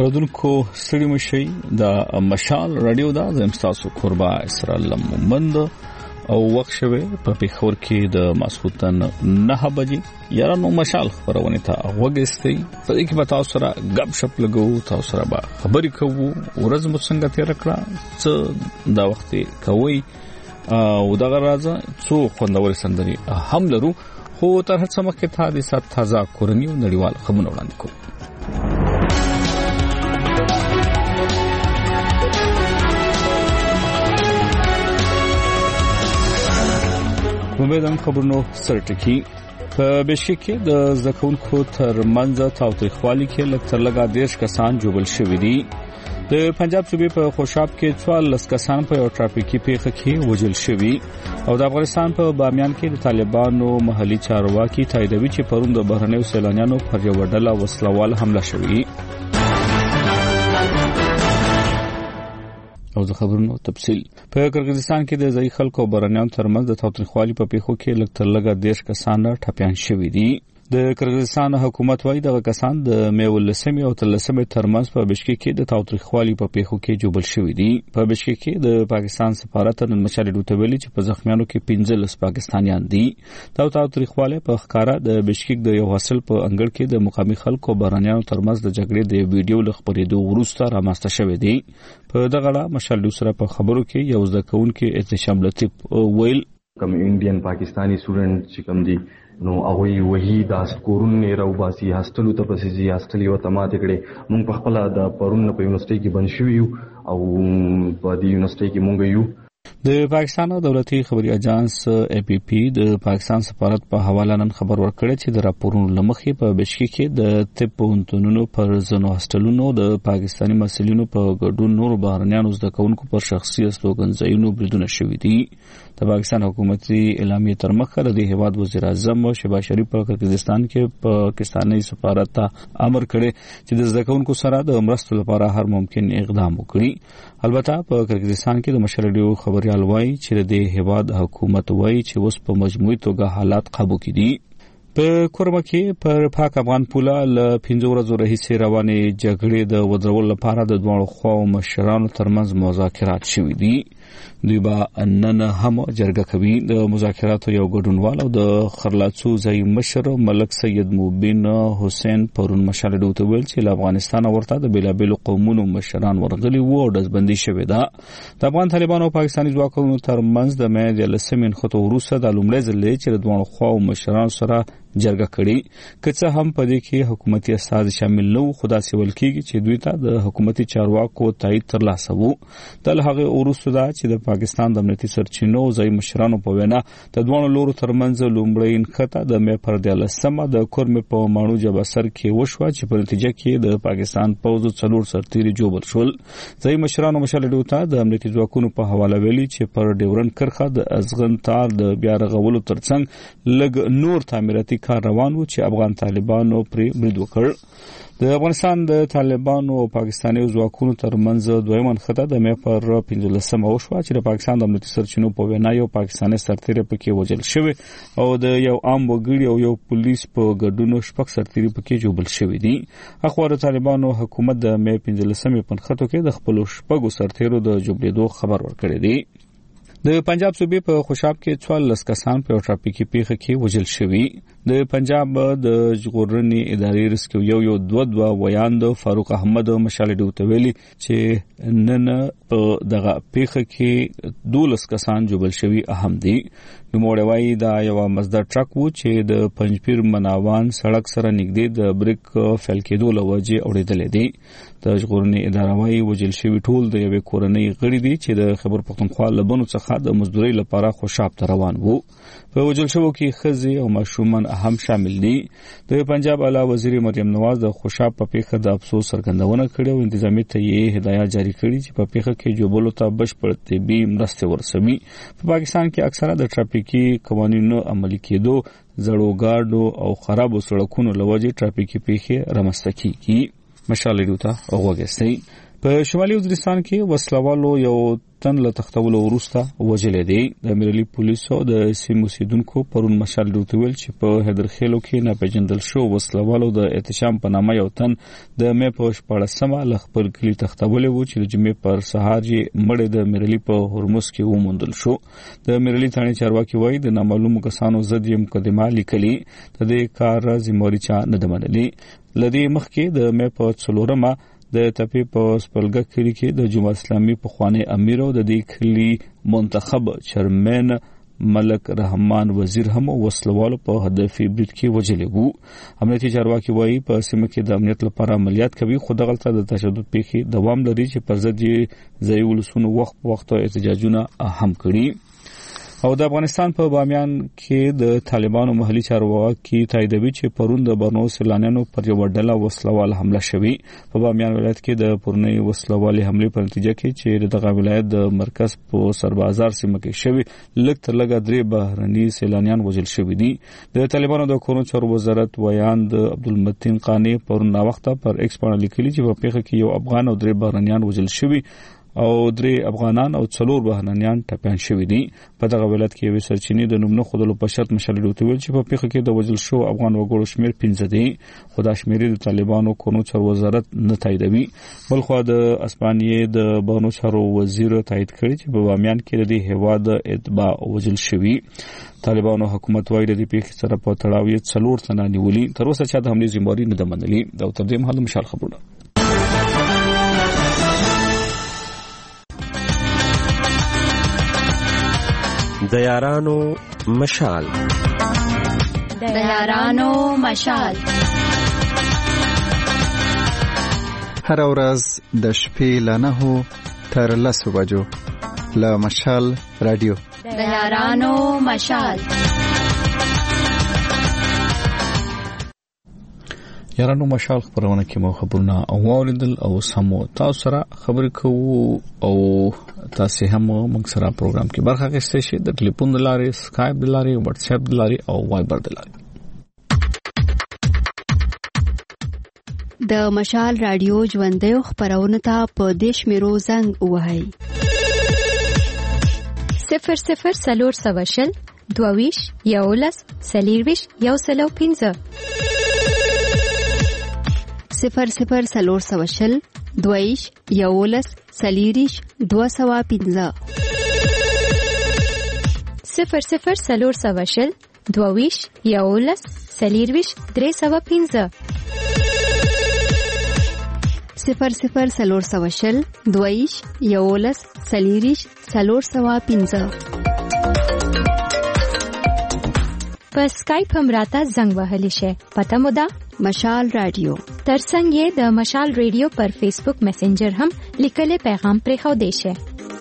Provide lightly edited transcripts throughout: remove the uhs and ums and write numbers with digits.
اردوونکو ستړي مشي د مشال رادیو دا زمستاسو قربا اسرائیل مومند او وخت شوه په پیښور کې د ماسخوتن 9 بجې یارانو مشال خبرونه ته وګستي په دې کې به تاسو سره غب شپ لګو تاسو سره به خبرې کوو ورځ مو څنګه تیر کړه څه دا وخت کوي او دا غراځه څو خوندور سندري هم لرو خو تر هڅه مخکې ته د سات تازه کورنی او نړیوال خبرونه وړاندې کوو. کومېدم خبرونو سرټکی په بشکې کې د زکونکو تر منځ تاوتریخوالي کې لکتر لگا دیش کسان جوړل شوې دي. د پنجاب صوبې په خوشاب کې 14 کسان په یو ټرافیکي پیښه کې وژل شوي او د افغانستان په بامیان کې د طالبانو محلي چارواکي تاییدوي چې پرون د بهرنیو سیلانیانو پر یو ډله وسلوال حمله شوې. او د خبرونو تفصیل په قرغیزستان کې د ځای خلکو بهرنیانو ترمنځ د تاوتریخوالي په پیښو کې لکتر لگا دیش کسان ټپيان شوي دي. د قرغیزستان حکومت وايي دغه کسان د میولسمې او تلسمې ترمنځ په بشکې کې د تاوتریخوالي په پیښو کې جوړل شوي دي. په بشکې کې د پاکستان سفارت نن مشال ډوتویلی چې په زخمیانو کې 15 پاکستانیان دي. دا تاوتریخوالي په ښکارا د بشکې د یو حاصل په انګړ کې د مقامي خلکو بهرنیانو ترمنځ د جګړې د ویډیو لخبرېدو وروسته رامنځته شوې دي. په دغه اړه مشال ډو سره په خبرو کې یو ځکهونکو احتشام لطیف ویل کوم انډین پاکستانی سټوډنټ چې کوم دي نو هغه وਹੀ د سکورون نه راوباسي هاستلو ته پسې هاستلی او تماته کړي مونږ په خپل د پرون په یونیورسيټي کې بن شو یو او په دې یونیورسيټي کې مونږ یو. د پاکستان دولتي خبري اجانس اي پي پي د پاکستان سفارت په حواله نن خبر ورکړی چې د راپورونو لمخې په بشکې کې د طب پوهنتونونو پر ځینو هاستلونو د پاکستاني مسلمانانو په ګډون نور بهرنیانو زده کوونکو پر شخصي استوګنځایونو بریدونه شوي دي. د پاکستان حکومتي اعلامیه تر مخه د هیواد وزیر اعظم شهباز شریف په قرغیزستان کې پاکستاني سفارت ته امر کړی چې د زده کوونکو سره د مرستو لپاره هر ممکن اقدام وکړي. البته په قرغیزستان کې د مشرډیو خبريال وایي چې د هیواد حکومت وایي چې اوس په مجموعي توګه حالات قابو کې دي. په کورما کې پر پاک افغان پوله ل 15 ورځو راهیسې روانې جګړې د ودرول لپاره د دوه خواو مشرانو ترمنځ مذاکرات شوي دي. دوی به نن هم جرګه کوي. د مذاکراتو یو ګډونوال او د خرلاڅو ځای مشر ملک سید مبین حسین پرون مشال ډوته ویل چې له افغانستان ورته د بیلابل قومونو مشران ورغلي وو او دزبندي شوې ده. د افغان طالبانو او پاکستاني ځواکونو ترمنځ د مې د لسمین خطو وروسته د لومړي ځل چې د دوه خواو مشران سره جرګه کړي که څه هم په دې کې حکومتي اساس شامل نه وو. خدا سیول کېږي چې دوی ته د حکومتي چارواکو تایید ترلاسه وو. د هغه وروسته دا چې د پاکستان د امنیتي سرچینو ځای مشرانو په وینا د دوه لورو ترمنځ لومړی انخته د مې پر د لسمه د کورمې په مانو جبسر کې وشو چې په نتیجه کې د پاکستان پوځ څلور سرتیري جوړل شول. ځای مشرانو مشال ډوته د امنیتي ځواکونو په حواله ویلي چې پر ډیورن کرخه د ازغن تار د بیا رغولو ترڅنګ لګ نور تعمیراتي کار روان وو چې افغان طالبانو پر برید وکړ. د افغانستان د طالبانو او پاکستاني ځواکونو ترمنځ دویمه خطه د مې پر 15 وشو چې د پاکستان د امنیتي سرچینو په وینا یو پاکستاني سرتیری پکې وژل شوی او د یو عام وګړي او یو پولیس په ګډون شپږ سرتیری پکې جوړل شوی دي. اخبار طالبانو حکومت د مې 15 په خطو کې د خپل شپږو سرتیرو د جوړېدو خبر ورکړی دی. د پنجاب صوبې په خوشاب کې 14 کسان په ټرافیکي پیښه کې وژل شوي. د پنجاب د ژغورنې ادارې رسکیو یو 2 ویاند فاروق احمد مشال ډوتویلی چې نن په دغه پیښه کې 12 کسان جوړل شوي اهم دي. نو موړوي دا یو مزدر ټرک وو چې د پنځپیر مناوان سړک سره نږدې د بریک فیل کېدو لوجه اورېدل دي. د ژغورنې ادارې وايي وژل شوي ټول د یوې کورنۍ غړي دي چې د خبر پښتونخوا لبنو څخه د مزدوري لپاره خوشاب ته روان وو. په وژل شوو کې ښځې او ماشومان هم شامل دي. د پنجاب اعلی وزیر مریم نواز د خوشاب په پیښه د افسوس څرګندونه کړې او انتظامی ته یې هدایت جاری کړې چې په پیښه کې جوړولو ته بشپړ طبي مرسته ورسوي. په پاکستان کې اکثره د ټرافیکي قوانینو عملي کېدو زړو ګاډو او خرابو سړکونو لوجه ټرافیکي پیښې رامنځته کیږي. مشال ډوته وګورئ. په شمالي وزیرستان کې وسلوالو یو تن له تختولو وروسته وژل دي. د ملي پولیسو د سیمو سیدونکو پرون مشال دوتویل چې په هدرخېلو کې ناپېژندل شو وسلوالو د احتشام په نامه یو تن د مې په 14مه ل خپل کلی تختولې وو چې د جمعې پر سهار یې مړ د ملي په هرمز کې وموندل شو. د ملي ثاني چارواکي وایي د نامعلومو کسانو ضد یې مقدمه لیکلي د دې کار ذمہواری چا نه منلي. لدی مخکې د مې په 4مه د تپې په سپلګه کلی کې د جمهوریت اسلامي پخوانی امیر او د دې کلی منتخب چیرمن ملک رحمان وزیر هم وسلوالو په هدفي برید کې وژل وو. امنیتي چارواکي وایي په سیمه کې د امنیت لپاره عملیات کوي خو دغه د تشدد پیښې دوام لري چې پر ضد یې ځای ولسونو وخت احتجاجونه هم کړي. او د افغانستان په بامیان کې د طالبانو محلي چارواکي تاییدوي چې پرون د برنو سیلانیانو پر یو ډله وسلوال حمله شوې. په بامیان ولایت کې د پرونی وسلوالي حمله په نتیجه کې چې دغه ولایت د مرکز په سربازار سیمه کې شوی لږ تر لږه 3 بهرني سیلانیان وژل شوي دي. د طالبانو د کورونو چارو وزارت ویاند عبدالمتین قانی پرون نا وخت پر ایکس باندې لیکلي چې په پیښه کې یو افغان او 3 بهرنیان وژل شوي او 3 افغانان او 4 بهرنیان ټپيان شوي دي. په دغه ولایت کې یو سرچینی د نوم نه خودلو په شرط مشال دوتویل چې په پیښه کې د وژل شو افغان وګړو شمیر 15 دي. خدا شمیري د طالبانو کورونو چارو وزارت نه تاییدوي. بلخو د اسپانیې د بانو چارو وزیر تایید کړی چې په بامیان کې د هیواد اتباع وژل شوي. طالبانو حکومت وایي د دې پیښې سره په تړاو یې 4 تنه نیولي. تر اوسه چا د حملې ذمہواری نه ده منلې. دا تر دې مهال مشال خبرونه د یارانو مشال هر ورځ د شپې له 9 تر 10 بجو له مشال رادیو د یارانو مشال. یارانو مشال خبرونه کې مو خبرونه اوریدل او سمو تاسو سره خبرې کوو او تاسو هم موږ سره پروګرام کې برخه اخیستئ شئ د ټلیفون د لارې سکایپ د لارې واتس اپ د لارې او وایبر د لارې. د مشال رادیو ژوندۍ خبرونه ته په دیش میرو زنګ وهاي 00 سلور سواشل دوویش یولس سلیرویش یوسلو 00 سلور سواشل دویش یولس سلیریش 215 00 سلور سواشل دویش یولس سلیرویش 315 00 سلور سواشل دویش یولس سلیریش 315 په سکایپ هم راته زنګ وهلی شي. پته مو ده مشال رادیو. ترڅنګ یې د مشال رادیو پر فیسبوک میسنجر هم لیکل پیغام پرې خو دی شي.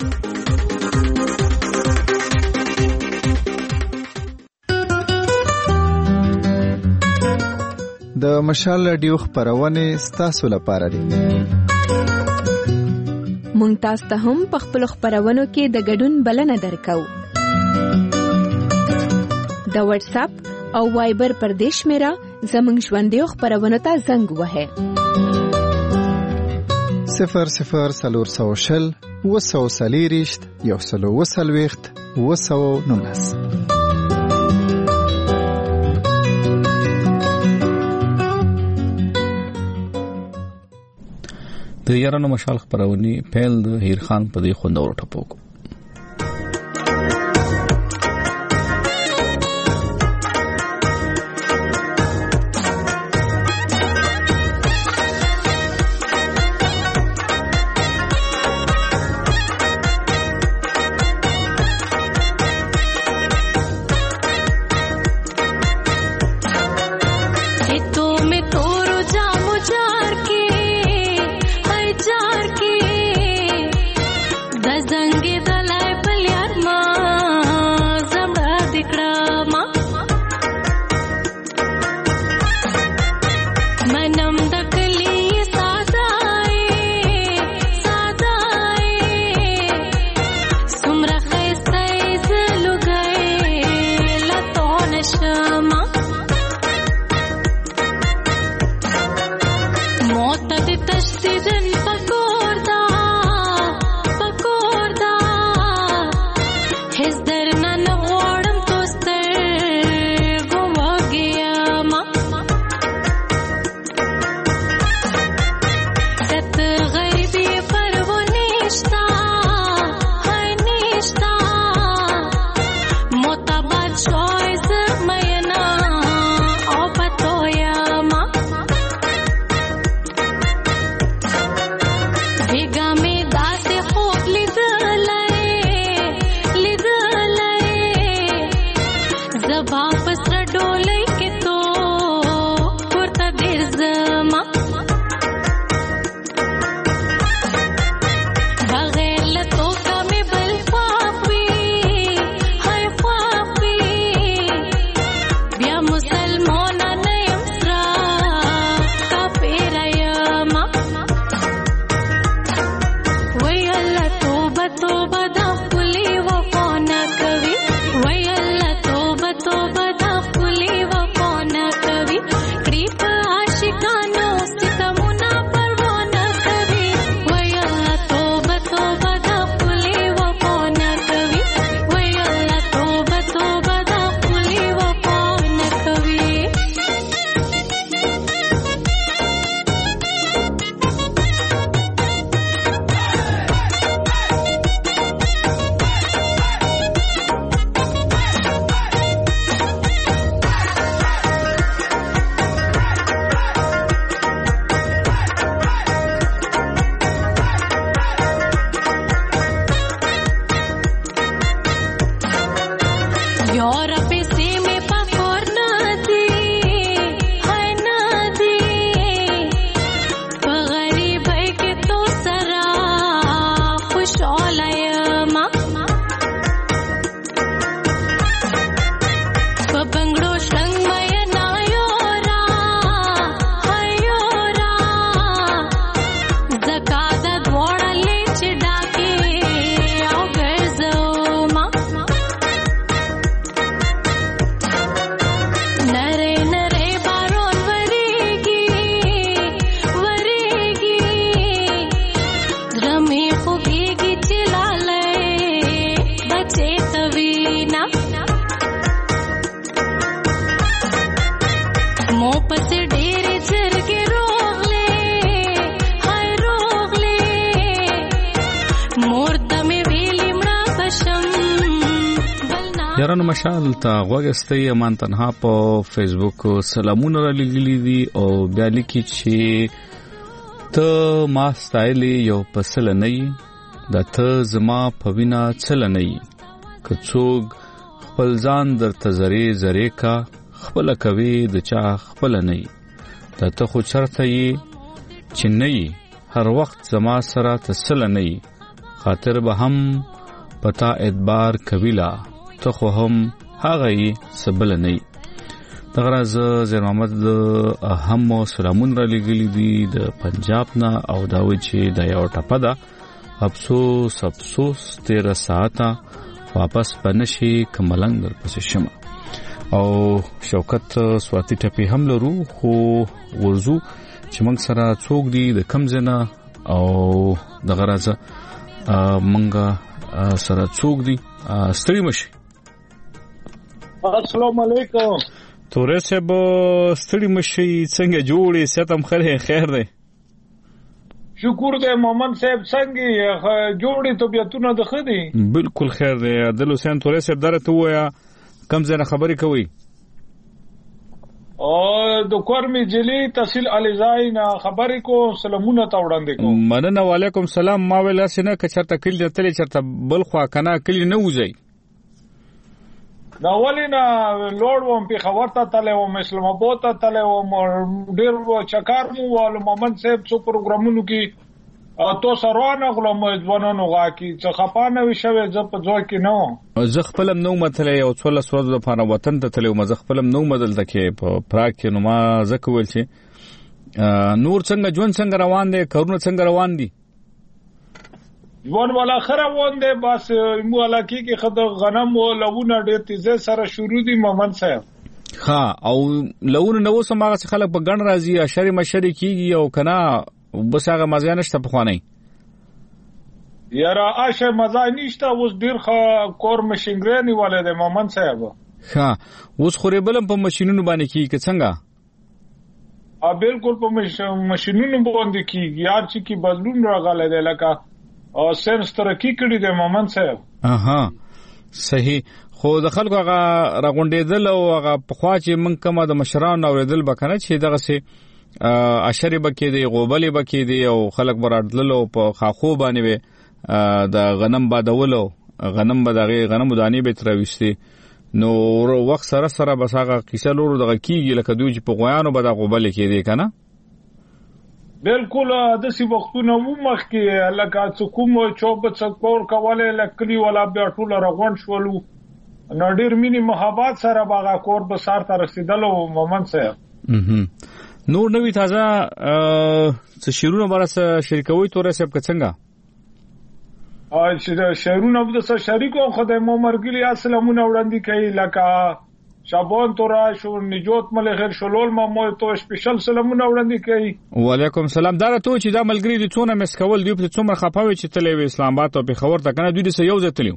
د مشال رادیو خبرونه ستاسو لپاره دي. مونږ تاسو ته هم په خپل خبرونو کې د ګډون بلنه درکو. د واتس اپ او وایبر پر دیش میرا زمنګ ژوندۍ خبرونه ته زنګ وهه 00 سلور سواشل وسو سلیریشت یوسلو وسلويخت وسو نونس. د یارانو مشال خبرونی پیل د هیر خان په دی خوندور ټپو کو. Zange سبا پسر ډولۍ کې تو ورته ډېر زما بغیر له توکه مې بل خواب وي هی خواب وي بیا مسلمانه نه یم سره کافره یمه وای الله توبه توبه دا ښکلې وفا نه کوي وای الله توبه توبه دا ښکلې وفا نه کوي کړي په عاشقانو ستمونه پروا نه کوي وای الله توبه توبه دا ښکلې وفا نه کوي وای الله توبه توبه دا ښکلې وفا نه کوي یورپ سے میں پکور نہ دی ہے نہ دی غریب ہے کہ تو سرا خوش اولیما بنگڑو شنگ میں نا یورا ہے یورا زکات دوڑ لے چڑا کے او گرزوما نرے نرے بارون وریگی وریگی رمی خوگیگی چلا لے بچے توینا مو پس ډېر جرګې روغلې هاي روغلې مور ته مې ویلې مړه بشم بلنا یارانو مشال ته غوږستئ امان تنها په فیسبوک سلامونه را لګلي دي او بیا لیکي چې ته ما ستایلې یو پسل نه یې دا ته زما په وینا څل نه یې که څوک خپل ځان درته زری زری کا خپل کوي د چا خپل نه یې دا ته خو چرته یې چې نه یې هر وخت زما سره تسل نه یې خاطر به هم پتا اعتبار کویلا ته خو هم هغه یې سبل نه یې دغه راز زیر محمد هم سلامون را لګلی دي د پنجاب نه او دا و چې د یو ټپه ده افسوس افسوس 13 ساعته واپس پنشي کملنګ در پسې شمه او شوکت سواتی ټپی هم لرو خو ورزو چې موږ سره څوک دي د کم زنه او دغه راز موږ سره څوک دي ستړي مشي السلام علیکم تورې صاحب ستړي مشي څنګه جوړې ستم خیر دی شکر دې محمد صاحب څنګه جوړې طبيعتونه د خدي بالکل خیر دی عادل حسین تورې صاحب درته وایا کم زنه خبرې کوي او د کورمي جلی تحصیل الیزای نه خبرې کو سلامونه تا وړاندې کو مننه وعلیکم سلام ما ویل اسنه ک چرته کلی تلې چرته بل خوا کنه کلی نه وځي دا ولینا لوړ وم په خبر ته تله و اسلام آباد ته تله و ډیر چکر مو ول محمد صاحب څو پروګرامونو کې تو سروانه غلم ځوانانو غاکی څه خپانه وشوي ځ په ځوي کې نو زه خپلم نو متلې یو څول سواد د فانه وطن ته تلو مزه خپلم نو مدل تکې په پراک کې نو ما زکول چې نور څنګه ژوند څنګه روان دي کورونه څنګه روان دي ژوند والا خره روان دي بس مو علاقه کې خد غنم او لونه ډېر تیزه سره شروع دي محمد صاحب ها او لونه نو سماغه خلک په ګڼ راځي اشری مشری کیږي او کنا بس هغه مزه نشته په خوانی یاره اشه مزه نشته اوس ډیر کور مشینګرانی والے د محمد صاحب ها اوس خوري بلم په ماشينونو باندې کیږي څنګه بالکل په ماشينونو باندې کیږي یار چې کی بدلون راغله د لکه او سنس ترقی کړی د محمد صاحب اها صحیح خو د خلکو هغه راغونډېدل او هغه په خوا چې من کومه د مشران اوریدل بکنه چې دغه سي اشری بکې دی غوبلې بکې دی او خلک برادللو په خاخو باندې د غنم بادولو غنم بدغه غنم دانی به ترويستي نو وخت سره سره بس هغه کیسه لور دغه کیږي لکه دوی چې په غویانو به د غوبل کېدی کنه. بالکل د سی وختونه مخ کې لکه څوک چوب څکور کوله لکلی ولا بیا ټول رغون شولو نو ډیر مینی محبت سره باغه کور به سار ته رسیدلو مومن صاحب. نور نوې تازه څه شیرونه برسه شریکوي تورې سب څنګه شیرونه د سره شریکو خدای مو مرګلی السلامونه وړاندې کوي لکه شابون تورا شو نجوت مل خیر شلول ما مو تو سپیشل سلامونه وړاندې کوي. وعلیکم السلام. دا ته چې دا ملګری دي څونه مس کول دی په څومره خپاوي چې تلې و اسلام آباد او په خبر ته کنه دوی سره یو ځتلیو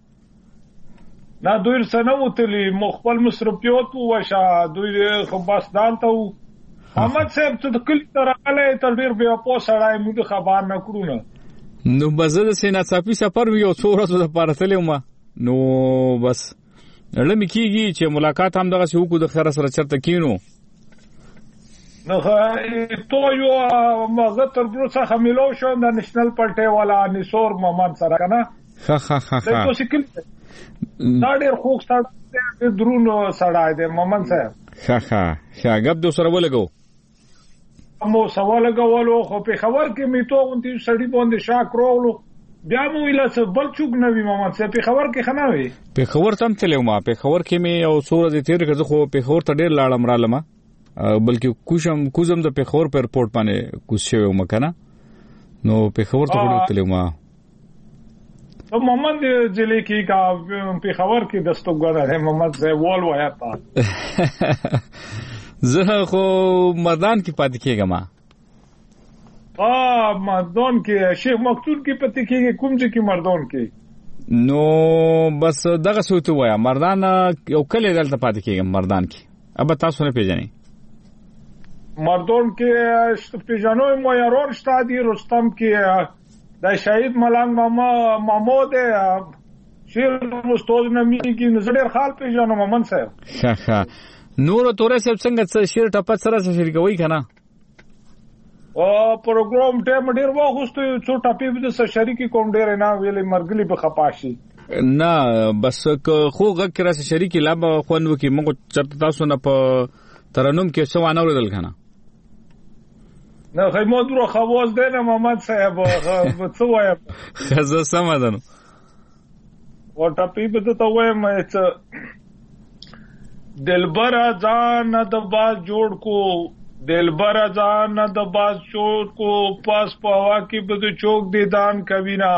نه دوی سره نو تللی مخبل مصرفیات وشه دوی خو بس دالته محمد صاحب ته کلی تراله تر ډیر بیا په سړای موږ خبر نه کړو نه نو بزه د سینا صافي سفر یو څو ورځې د پاره تلم نو بس لمې کیږي چې ملاقات هم دغه سوق د خیر سره چرته کینو نو تو یو مغه تر بروسه خمیلو شو د نېشنل پارټي والا نثور محمد سره کنه ها ها ها دا شکل دا ډېر خوښ سره درونو سړای دی محمد صاحب. ها ها غب دو سره ولګو مو سوال غوالو خو په خبر کې می تو غونتی سړی باندې شاک روغلو بیا مو ویل څه بل چوک نوی محمد صاحب په خبر کې خناوي په خبر تم تلو ما په خبر کې می او سورې تیر کړه خو په خبر ته ډیر لاړم رالم بلکې کوزم د په خبر پر رپورټ باندې کوشش وکړه نو په خبر ته ډیر تلو ما محمد ضلع کې کا په خبر کې دستګور ہے محمد صاحب وال وایا تا زه خو مردان کې پاتې کېږم مردان کې شیخ مقتول کې پاتې کېږي کوم ځای کې مردان کې نو بس دغه څه ته وایا مردان یو کله دلته پاتې کېږم مردان کې اب تاسو نه پیژنئ مردان کې پیژنو مو یارون شتادي رستم کې د شهید ملنګ محمود شیر مستوز نمی کې نظر خال پیژنو محمد صاحب. ښه نور تورې سب څنګه شیر ټپت سره شریکوي کنه او پروګرام ټیم ډیر واغوستو څو ټاپي د شریکی کوم ډیر نه ویلې مرګلی به خپاشي نه بس خو غږ کرا شریکی لا خوندو کې موږ چرته تاسو نه په ترنم کې څو وانه ورل کنه نه خیمه درو خواز دی نه محمد صاحب څه وایم خزه سمادنو او ټاپي به ته وایم چې دلبر ځان د باز جوړ کو دلبر ځان د باز جوړ کو پاس پوا کې بده چوک دی دان کوي نا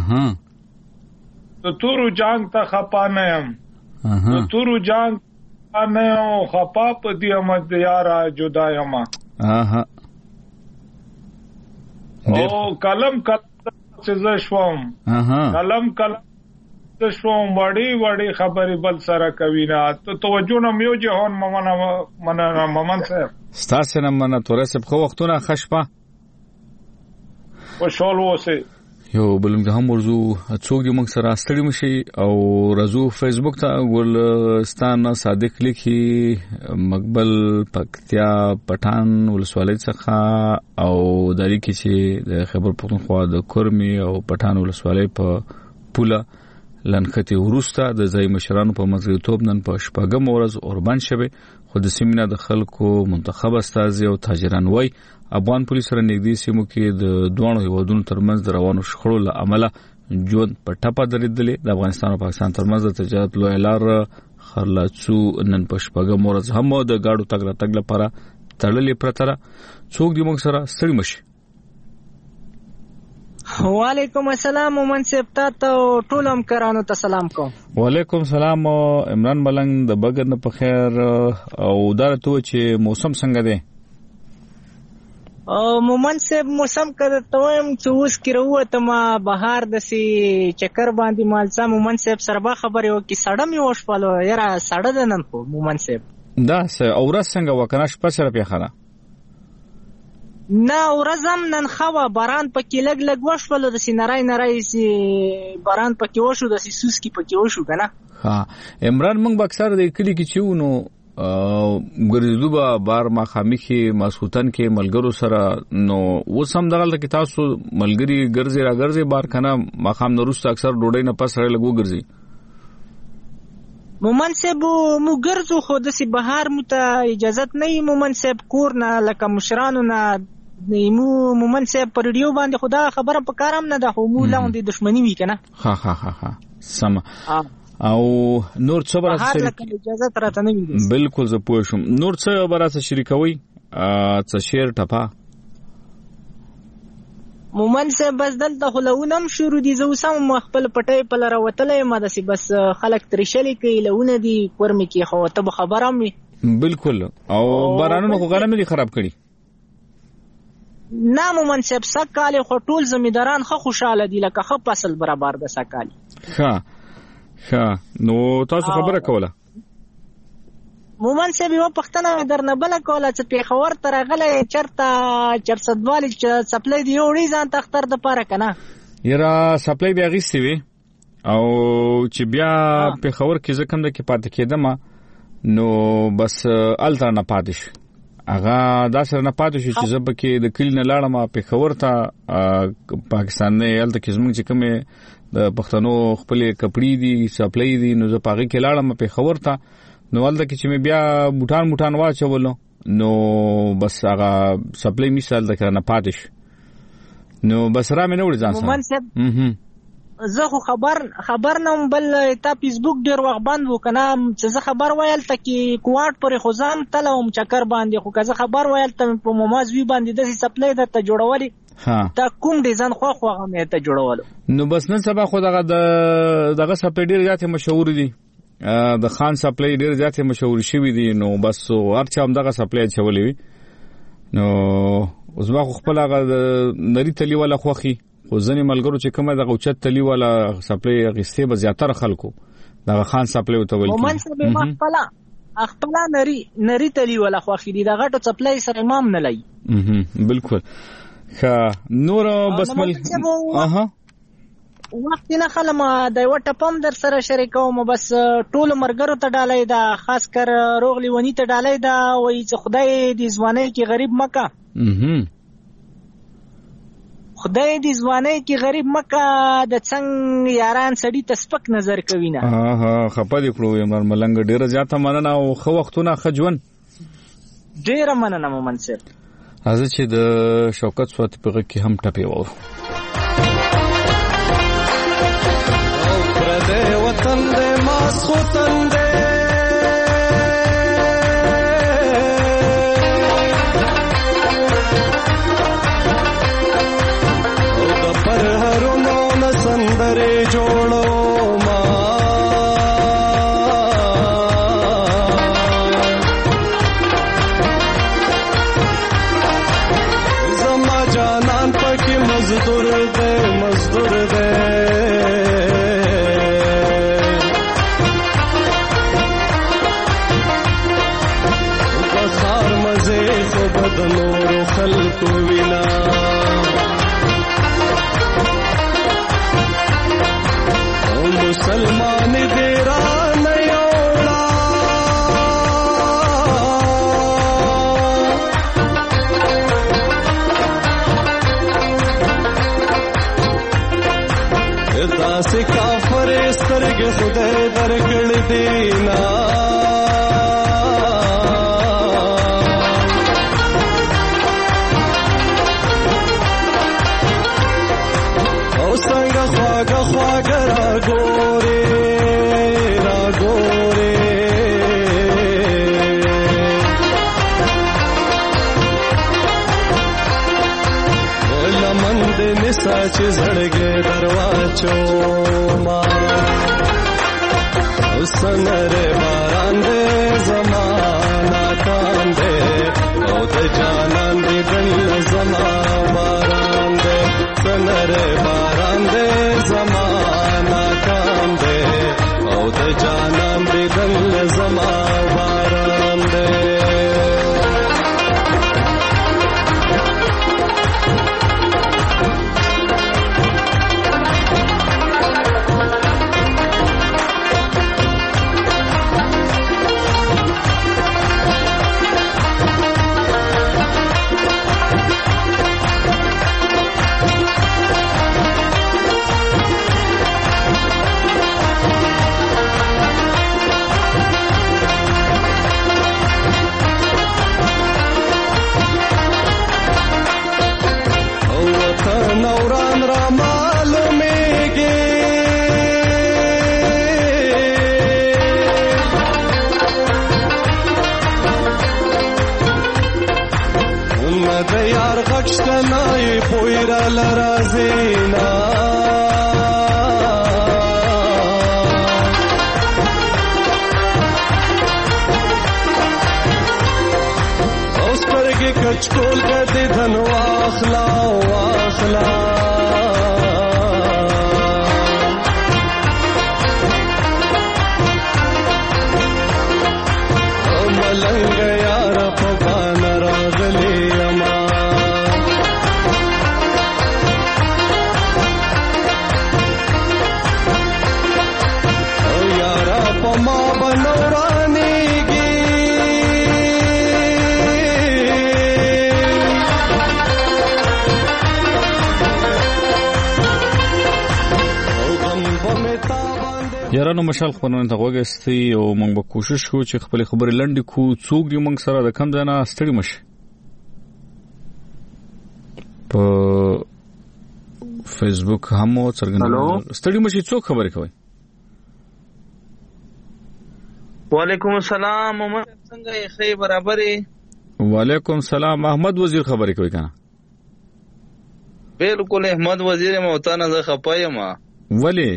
تو تورو جنگ ته خپانه يم تورو جنگ نه خپا په دی امد یارا جدا یم او کلم څه شوم کلم شوم وړي خبرې بل سره کوي نه ته توجه نه میو جهان ممن صاحب ستاسو نه منه تورې سب خو وختونه خشپه وشول وسه یو بلم ده هم موضوع څوک دی موږ سره ستړي مشي او رازو فیسبوک ته ګلستان صادق لیکي مقبل پکتیا پټان ولسوالۍ څخه او د لیکي چې د خبر پښتونخوا د کورمي او پټان ولسوالۍ په پوله لنختی ورسته د ځای مشرانو په مزګریتوب نن په شپږم ورځ اوربان شوه خو د سیمینه د خلکو منتخب استازي او تاجران وای افغان پولیس سره نږدې سیمو کې د دوه هیوادونو ترمنځ د روانو شخړو له امله ژوند په ټپه درېدلې د افغانستان او پاکستان ترمنځ د تجارت لوی لار خرلاڅو نن په شپږم ورځ هم د گاډو تګ راتګ لپاره تړلې پرته څوک دی موږ سره ستړي مشي. وعلیکم السلام مومن صاحب ته ټول همکارانو ته سلام کوم. وعلیکم السلام عمران ملنګ د بګر نه په خیر او دارته چې موسم څنګه دی؟ مومن صاحب موسم کده تویم چې اوس کې وروته ما بهار د سي چکر باندې مالڅه مومن صاحب سره خبرې وکي سړه می وښپلو یاره سړه ده نن خو مومن صاحب دا اورس څنګه وکنه شپه سره پیخره نه ورځم نن خوا باران پکې لګ وښپلو د سي نړۍ سي باران پکې وشو د سي سوس کې پکې وشو کنه. ها عمران موږ اکثر د کلی کې چېونو ګرځېدو به بار ماښامي کې ماسخوتن کې ملګرو سره نو اوس هم دغلته کې تاسو ملګري ګرځي بار کنه ماښام نه وروسته اکثر ډوډۍ نه پس سره لګو ګرځي مومن صاحب مو ګرځو خو داسې بهار مو ته اجازت نه وي مومن صاحب کور نه لکه مشرانو نه مومن صاحب پر ریډیو باندې خدا خبره په کار هم نه ده خو مو لاندې دښمنی وي کنه ها سم او نور څه براسه اجازه راته نه وي بالکل زه پوه شم نور څه براسه شریکوي څه شیر ټپا مومن صاحب بس دلته خلونم شروع دي زه وسم خپل پټي په لاره وتلې ما داسې بس خلک ترشلې کوي لونه دي کورمې کې خو ته خبره مې بالکل او بارانونو خو غنم دي خراب کړي نه مومن صاحب سکاله خو ټول زمیداران خو خوشاله دي لکه خو فصل برابر د سکاله ښه نو تاسو خبره کوله مومن صاحب یو پښتنه درنه بل کوله چې پیښور تر غلې چرته 400 چې سپلای دی وړي ځان تختر د پاره کنه یرا سپلای بیا غیستي وي او چې بیا پیښور کې ځکه د کې پاتې کېدم نو بس الته نه پاتې شو هغه دا سره نه پاتې شو چې زب کې د کلی نه لاړم پیښور ته پاکستان نه الته کې زموږ چې کومه د پښتنو خپل کپړې دي سپلای دي نو زه پاګه کې لاړم پیښور ته نو ولته کې چې مې بیا بوټان واچولو نو بس هغه سپلای مثال د کنه پاتې شو نو بس را مې نه وړ ځان سره زه خو خبر نوم بل تا فیسبوک ډیر وخت بند وکنه چې زه خبر وایل ته کې کوارت پر خزان تلوم چکر باندې خو که زه خبر وایل ته په موماز وی باندې د سپلای د ته جوړولې تا کوم ډیزاین خو مې ته جوړولو نو بس نن سبا خو دغه سپلای ډیر زیات مشهور دي د خان سپلای ډیر زیات مشهور شوی دي نو بس هر چا هم دغه سپلای چولې وي نو اوس ما خپل هغه نری تلی ولا خوخي خو ځنې ملګرو چې کومه دغه اوچت تلی ولا سپلای غسته به زیاتره خلکو دغه خان سپلای وته ویل مومن صاحب خپل نری تلی ولا خوخي دي دغه ټو سپلای سره امام نه لای بالکل نور بسمل وخت نه خلم د یو ټپم در سره شریکوم بس ټول مرګرو ته ډالای دا خاص کر روغلی ونی ته ډالای دا وای چې خدای دې ځواني کې غریب مکه خدای دې ځواني کې غریب مکه د څنګه یاران سړی تسپک نظر کوي نه خپه دې کړو یم ملنګ ډیره زیاته مننه او خو وختونه خجون ډیره مننه مومن صاحب حاضر چې د شوکت صوت په کې هم ټپي وو وطن دے ماس وطن دے او د پر هرونو نسندرې جوړو ما زما جانان پکې مزدور دے د نور خلق وینا او مسلمان دې را نه یوړا داسې کافر سترګې خدای درکړې دینا خواږه را ګورې لمن دې نسا چې زړګې درواچو ما سنره باران دې زمانہ کان دې او د جانان دې دل زما باران دې سنره باران دې زمانہ کان دے او د جانان دې دل زما باران دے د یار غټشتنای پویرا لرازینا اوس پرګه کچکول کړه دن واخلا واخلا ملنګ یار په بان راغلی اما او یار په ما بنورانیږي او غم په متا یارانو مشال خبرونه ته وګستي او موږ به کوشش کوو چې خپل خبرې لنډې کو څوک دی موږ سره د کم ځای نه ستړي مشي په فیسبوک هم څرګندونه ستړي مشي څوک خبرې کوي وعلیکم السلام محمد څنګه یې خې برابرې وعلیکم السلام احمد وزیر خبرې کوي کنه بالکل احمد وزیر موتانه زه خپایم ولی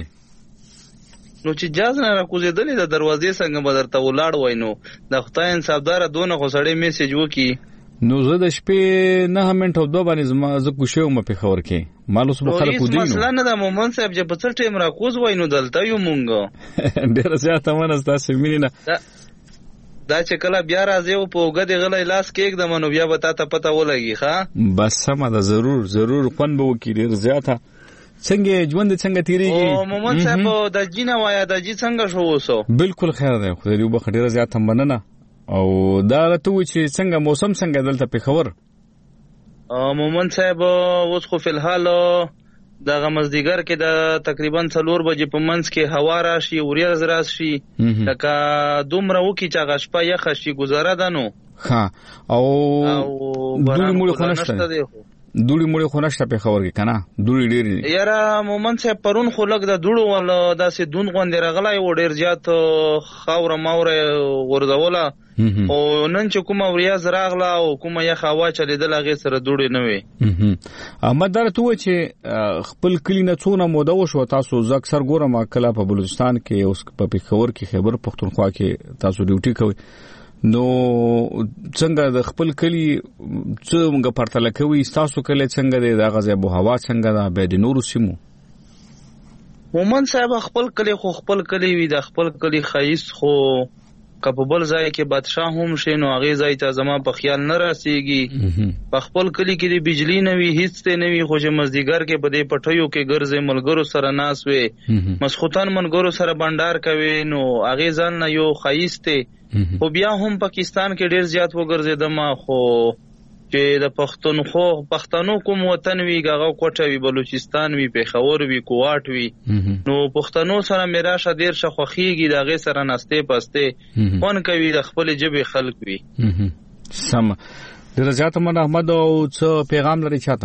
نو چې جاز نه راکوزیدلې د دروازې څنګه بدرته ولاړ وای نو د خدای انصافدار دونه غوسړې میسج وکي نو زه د شپې 9 منټ او 2 باندې زه کوشم په خبر کې مالوس به خلک ودی نو مثلا نه د مومن صاحب چې په څه ټیم راکوز وای نو دلته یو مونږ ډیر زیاته ونس تاسو مینه دا چې کله بیا راځي او په وګړي غلې لاس کېک د منو بیا به تاسو پته ولګي ښا بس سم ده ضرور خون به وکړي ډیر زیاته څنګه ژوند څنګه تیریږي او محمد صاحب د جینا وایا د جی څنګه شو وسو بالکل خیر ده خو دې وبخ ډیره زیاته مننه او دا ته و چې څنګه موسم څنګه دلته په خبر محمد صاحب اوس خو فلحال دغه مزدیګر کې د تقریبا 4 بجې په منځ کې هوا راشي وریاض راشي لکه دومره وکی چې غشپه یخ شي گزاره ده نو ها او دوی موږ خو نشته دوړي مړي خو نشته په خبر کې کنه دوړي ډېری یاره مومن صاحب پرون خو لګ د دوړو ول داسې دون غوندې راغلای و ډېر زیات خاور ماوره ورزوله او نن چې کومه وریاض راغله او کومه یخ هوا چلیدل هغه سره دوړي نه وي احمد درته و چې خپل کلی نه څونه موده وشو تاسو زکسر ګورم کله په بلوچستان کې اوس په خبر کې خیبر پختونخوا کې تاسو ډیوټي کوي نو څنګه د خپل کلی څنګه پرتل کوي تاسو کله څنګه د غزه ابو هوا څنګه د بيد نور سیمو مومن صاحب خپل کلی خو خپل کلی وی د خپل کلی خیس خو کپبل ځای کې بادشاہ هم شینو هغه ځای ته زما په خیال نه راسيږي په خپل کلی کې د بجلی نه وی هیڅ ته نه وی خو چې مزدیګر کې بده پټیو کې ګرځي ملګرو سره ناس وي مسخوتان منګرو سره بندر کوي نو هغه ځان نه یو خیس ته خو بیا هم پاکستان کې ډیر زیات وګرځیدم خو چې د پښتنو کوم وطن وی غاغه کوټه وی بلوچستان وی پیښور وی کوټ وی نو پښتنو سره میرا شدیر شخوخیږي دغه سره نسته پسته فون کوي د خپل جبه خلق وی سم د رضات من احمد او څه پیغام لري چاته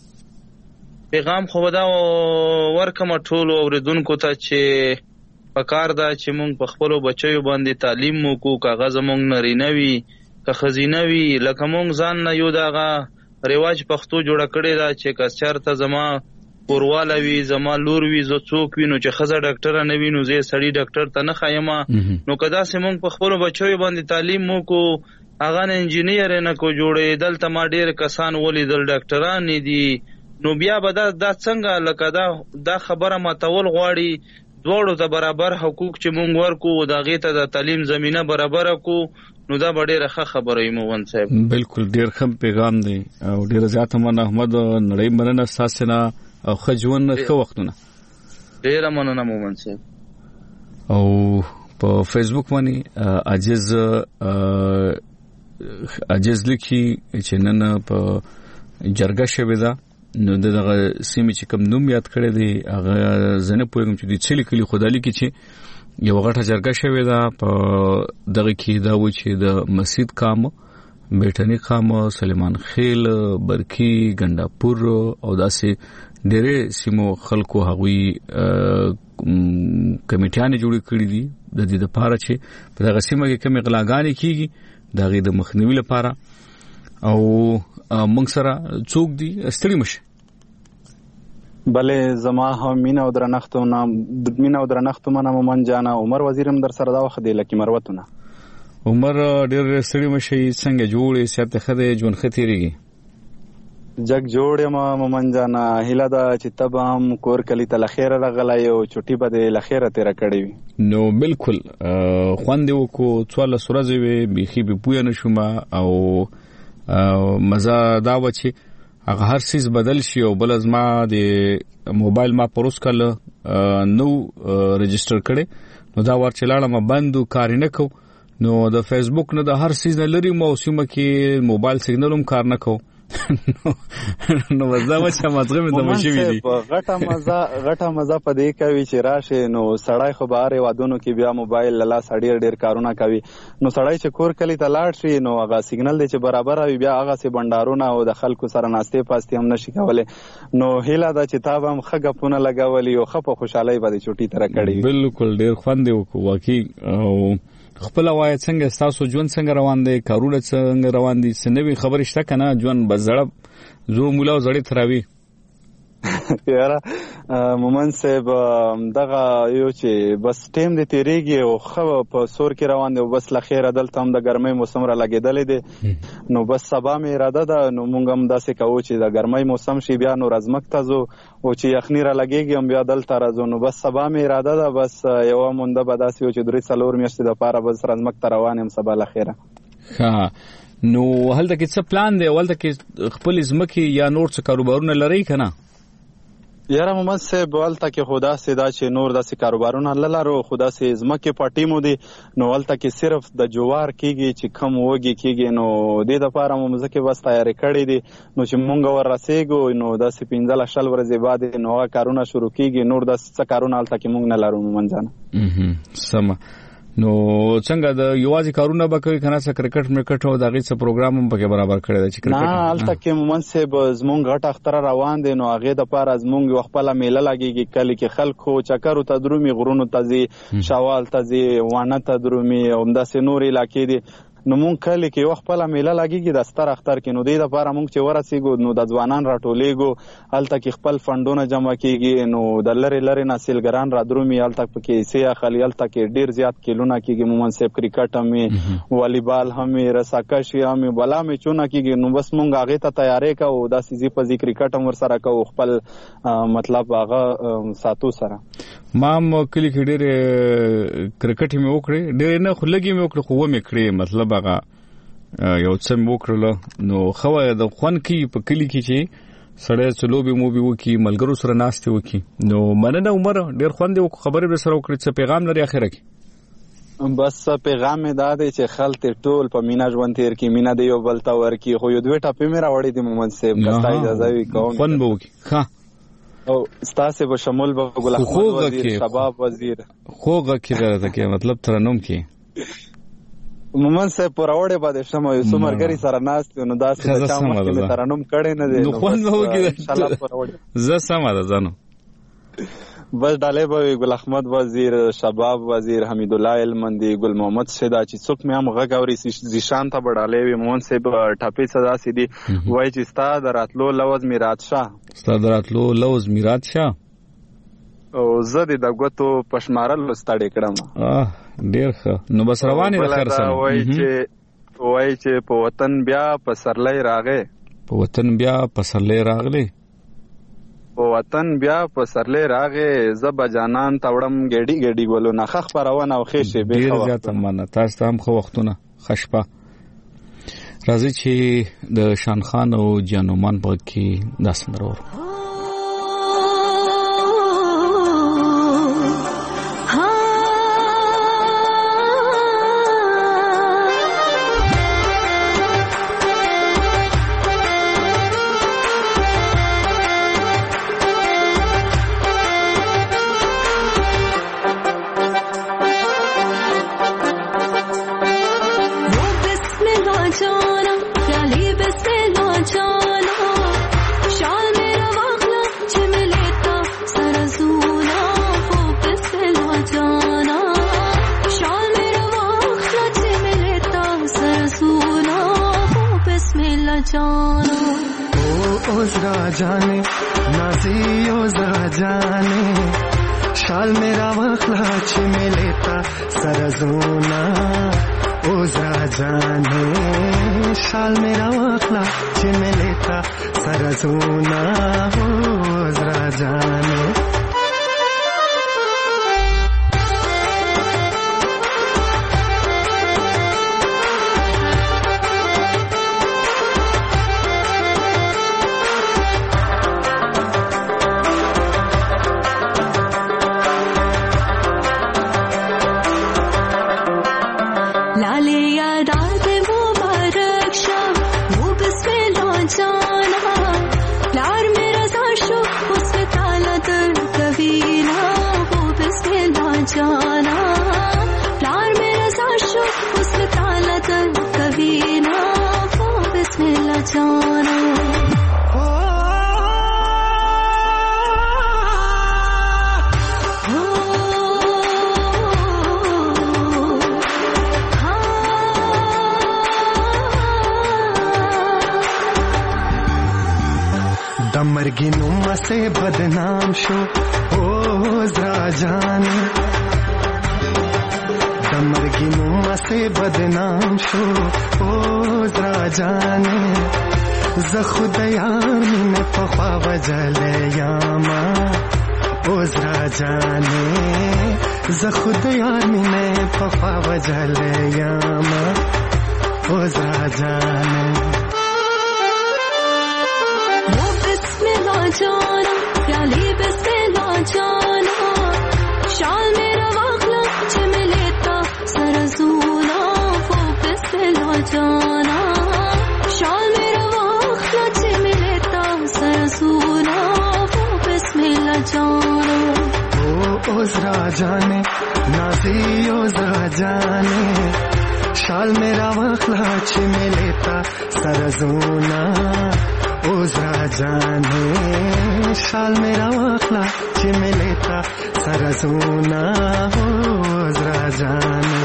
پیغام خو دا ورکم ټول اوریدونکو ته چې پکار دا چې مونږ په خپل بچیو باندې تعلیم مو کو کاغذ مونږ نرینوي که خزینوي لکه مونږ ځان نه یو داغه رواج پښتو جوړ کړی دا چې کچر ته زما پرواله وی زما لور وی زو څوک وینو چې خزه ډاکټر نه وینو زه سړی ډاکټر ته نه خایمه نو کدا سه مونږ په خپل بچیو باندې تعلیم مو کو اغه انجینیر نه کو جوړې دلته ما ډیر کسان ولیدل ډاکټران دي نو بیا به دا څنګه لکه دا خبره ماتول غواړي دوړو ته برابر حقوق چې مونږ ورکو دا غي ته د تعلیم زمينه برابر کو نو دا ډېر ښه خبره ای مومن صاحب بالکل ډېر ښه پیغام دی او ډېر زیات من احمد نړۍ مننه ساسنه او خجون ښه وختونه ډېر مننه مومن صاحب او په فیسبوک باندې عجز لیکي چې نن په جرګه شوه دا نو دغه سیمه چې کوم نوم یاد کړی دی هغه زنه پوهیږم چې د چلی کلی خدالي کې چې یو غټه جرګه شوه دا په دغه کې دا و چې د مسجد کام بیٹنی خام سلیمان خیل برکی ګنداپور او داسې ډېرې سیمو خلکو هغوی کمیټیانې جوړې کړې دي د دې لپاره چې په دغه سیمه کې کوم اغلاګانې کیږي دغه د مخنیوي لپاره او موږ سره څوک دي ستړي مشه. بله زما هم مینا او درنښتونه مومن جان عمر وزیرم در سره دا وخت دی لکه مروتونه. عمر ډېر ستړي مشه، څنګه جوړې سیاست خده ژوند خطرېږي؟ جګ جوړ یم مومن جان، هیله ده چې تب هم کور کلی ته لخیر راغلی او چټي به د لخیر تیر کړی وي. نو بالکل خوند وکړو، 14 ورځې وي بيخي به پوه نه شوم او مزه دا و چې هغه هر څه بدل شي او بل از ما د موبایل ما پروس کله نو ريجستره کړي، نو دا ورچلاړه ما بندو کار نه کو، نو د فیسبوک نه د هر څه نه لري موسمه کې موبایل سیګنالوم کار نه کو. نو وځه چې مازغه د مشي وی غټه مزه په دې کوي چې راشه نو سړی خو بهر وادونو کې بیا موبایل لاله سړی ډیر کارونه کوي، نو سړی چې کور کلی ته لاړ شي نو هغه سیګنل دی چې برابر وي بیا هغه سي بندارونه او د خلکو سره ناشته پاستي هم نشي کولای. نو هیله دا چې تاب هم خګپونه لګولي او خپ خوشحالي به چټي تر کړی. بالکل ډیر خوند وکړو واقعي. او خپل وای څنګه تاسو ژوند څنګه روان دی، کارونه څنګه روان دي، سنوي خبر شته کنه ژوند بزړه زو مولا زړی تراوي؟ یاره مومن صاحب دغه یو چې بس ټیم دې تیریږي او خو په سور کې روان دی، بس لخيره دلته هم د ګرمۍ موسم را لګیدلې دی، نو بس سبا مې اراده ده نو مونږ هم داسې کوو چې د ګرمۍ موسم شي بیا نو رزمک ته ځو او چې یخنی را لګیږي هم بیا دلته راځو، نو بس سبا مې اراده ده بس یو مونده به داسې یو چې 3-4 میاشتې د پاره بس رزمک ته روان یم سبا لخيره. ها نو هلته کې څه پلان دی؟ ولته کې خپل ځمکې یا نور څه کاروبارونه لري کنه؟ یاره محمد صاحب ولته کې خدا سي دا چې نور داسې کاروبارونه لرو، خدا سي ځمکې پټی مو دي، نو ولته کې صرف د جوار کېږي چې کم وږي کېږي، نو دې د پاره مو ځکه بس تیاری کړی دي، نو چې مونږ ور رسېږو نو داسې 15 ورځې بعد نو هغه کارونه شروع کېږي، نور داسې کارونه ولته کې مونږ نه لرو مومن جان. سم. نو څنګه د یوازې کارونه به کوي کنه څه کرکټ او دغه څه پروګرام هم پکې برابر کړی دی چې کرکټ نه الته کې مومن صاحب زمونږ غټ اختر روان دي، نو هغه د پاره زمونږ خپل میله لګيږي، کلی کې خلکو چکر ته درومي، غرونو ته ځي، شوال ته ځي، وانه ته درومي، همداسې نور علاقې دي، نو مونږ کلی کې وخت په میله لګيږي د ستر اختر کې، نو دې د پاره مونږ چې ورسېګو نو د ځوانان راټولېګو، الته کې خپل فندونه جمع کیږي، نو د لری نسلګران را درومي، الته کې سي خالي، الته کې ډیر زیات کلونه کیږي مومن صاحب، کرکټ هم والیبال هم رساکشي هم بلا می چونه کیږي، نو بس مونږ هغه ته تیاری کوو، د سيزي په ذکر کرکټ هم ور سره کوو، خپل مطلب هغه ساتو سره ما کلی کې ډیر کرکټ می وکړي، ډیر نه خلګي می وکړي، خو می کړی مطلب هغه یو څه وکړل، نو خو د خوان کې په کلی کې چې سړی چلوبي مو به وکي، ملګرو سره ناشته وکي، نو مننه عمر ډیر خوند خبرې به سره وکړي، څه پیغام لري اخره کې؟ بس پیغام می دادې چې خلک ټول په مینا ژوند تیر کې مینا دی یو بل تا ورکی، خو یو دوه ټاپې مې راوړې دي مومن صاحب، کستا اجازه وی کوم خوند به وکي. ها او ستاسو به شمول به ګل احمد وزیر، شباب وزیر، خوغه کې راته کې مطلب ترنم کې مومن صاحب پراوړې باندې شمه یو سمرګری سره ناست، نو داسې د چا مخکې ترنم کړي نه دي، نو خوند به وکي زه سم ده ځانو بس ډالې به ګل احمد وزیر، شباب وزیر، حمید الله المندي، ګل محمد شدا چې څوک مې هم غږ اوري زیشان ته بډالې وي مومن صاحب ټاپې صدا سي دي وای چې ستا دراتلو لوز میرات شاه، ستا دراتلو لوز میرات شاه او زه د دغوتو پشمارل ستړي کړم. ډیر ښه، نو بس روانې د خیر سره وای چې په وطن بیا پسرلې راغې، په وطن بیا پسرلې راغلې، په وطن بیا پسرلې راغې، زب جانان تاوړم ګډي ګډي ګولو نخخ پرونه او خېشه به ډیر زیات مننه، تاسو هم خو وختونه خشپه راځي چې د شان خان او جانومان په کې داسن ورو जाना ओजरा जाने नाजी ओजरा जाने शाल मेरा वखला चिमेलेता सरजोना ओजरा जाने शाल मेरा वखला चिमेलेता सरजोना ओजरा जाने दमरगी नुमा से बदनाम शो ओजरा जाने दमरगी नुमा से बदनाम शो ओजरा जाने ज़खुद यार में पख्वा वजले यामा ओजरा जाने ज़खुद यार में पख्वा वजले यामा ओजरा जाने जाना प्याली बिस्मिल्लाह जाना शाल मेरा वाखला चिमेलेता सरजूना वो बिस्मिल्लाह जाना शाल मेरा वाखला चिमेलेता सरजूना वो बिस्मिल्लाह जाना ओ ओजरा जाने नाजी ओजरा जाने शाल मेरा वाखला चिमेलेता सरजूना ओजरा जाने शाल मेरा वखला चिमेलेता सरजोना ओजरा जाने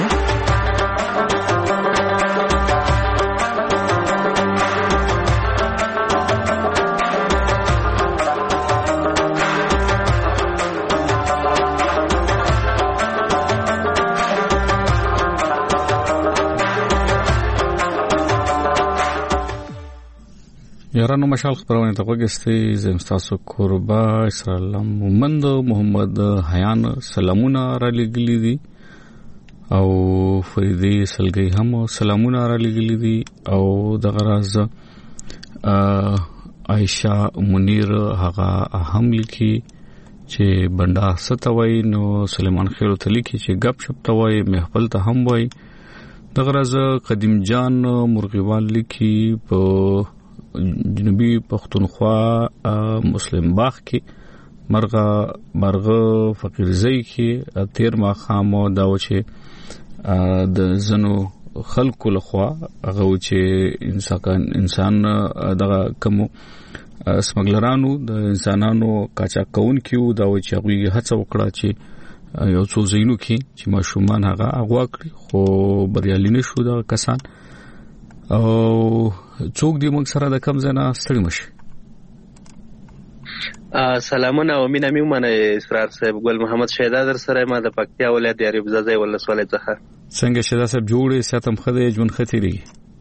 یارانو مشال خبرونه ته وګستې زم تاسو قربا اسرائیل مومند محمد حیان سلامونه را لګلی دي او فریدی سلګي هم سلامونه را لګلی دي او د غراز عائشہ منیر هغه هم لیکي چې بندا ستوي نو سلیمان خیرو ته لیکي چې غب شپ توي محفل ته هم وای د غراز قدیم جان مرغیوال لیکي په جنوبي پښتونخوا مسلم باغ کې مرغه فقیرزی کې تیر ما خامو دا و چې د زنو خلکو لخوا هغه چې انسان دغه کوم سمګلرانو د انسانانو کاچا کون کیو دا و چې هغه هڅه وکړه چې یو څو زینو کې چې ماشومان هغه اغوا کړی خو بریالي نشو دا کسان او څوک دی موږ سره د کم زنه ستړي مشي سلامونه او مینه میومنه اسرار صاحب ګل محمد شهدا در سره ما د پکتیا ولایت یاري بزازي ولسوالۍ څخه څنګه شهدا صاحب جوړې ساتم خدای ژوند خطرې